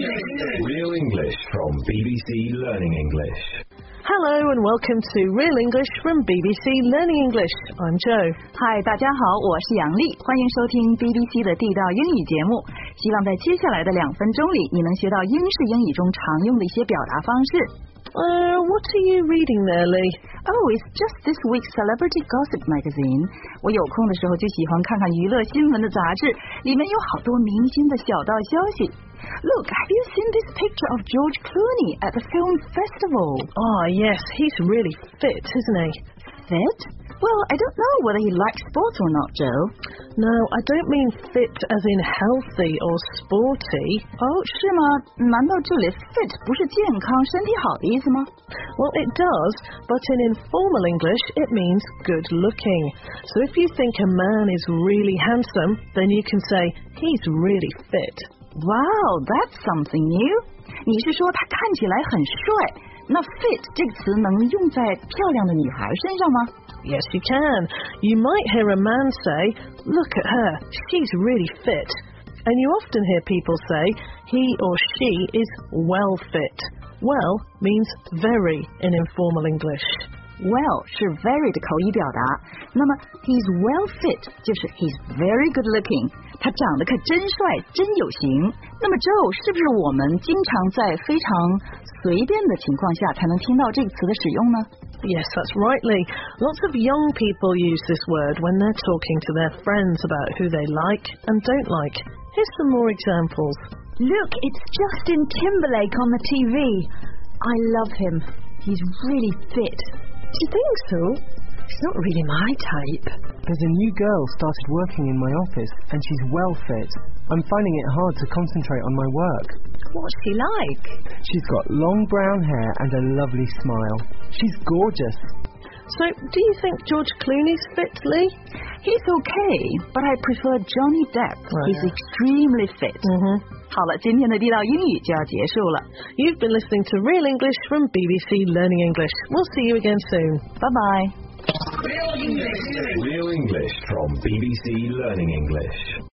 Real English from BBC Learning English. Hello and welcome to Real English from BBC Learning English. I'm Joe. Hi, 大家好，我是杨丽，欢迎收听 BBC 的地道英语节目。希望在接下来的2分钟里，你能学到英式英语中常用的一些表达方式。 What are you reading there, Lee? Oh, it's just this week's Celebrity Gossip magazine. 我有空的时候就喜欢看看娱乐新闻的杂志，里面有好多明星的小道消息。Look, have you seen this picture of George Clooney at the film festival? Oh, yes, he's really fit, isn't he? Fit? Well, I don't know whether he likes sports or not, Joe. No, I don't mean fit as in healthy or sporty. 哦，是吗？难道这里 fit 不是健康、身体好的意思吗？ Well, it does, but in informal English it means good looking. So if you think a man is really handsome, then you can say he's really fit. Wow, that's something new. 你是说他看起来很帅？那 fit 这个词能用在漂亮的女孩身上吗？ Yes, you can. You might hear a man say, look at her, she's really fit. And you often hear people say he or she is well fit. Well means very in informal English. Well 是 very 的口语表达，那么 he's well fit 就是 he's very good looking， 他长得可真帅，真有型。那么 Joe 是不是我们经常在非常随便的情况下才能听到这个词的使用呢？ Yes, that's right, Lee. Lots of young people use this word when they're talking to their friends about who they like and don't like. Here's some more examples. Look, it's Justin Timberlake on the TV. I love him. He's really fit. Do you think so? He's not really my type. There's a new girl started working in my office and she's well fit. I'm finding it hard to concentrate on my work. What's she like? She's got long brown hair and a lovely smile. She's gorgeous. So, do you think George Clooney's fit, Lee? He's okay, but I prefer Johnny Depp. He's extremely fit. 好了，今天的地道英语就要结束了。 You've been listening to Real English from BBC Learning English. We'll see you again soon. Bye-bye. Real English from BBC Learning English.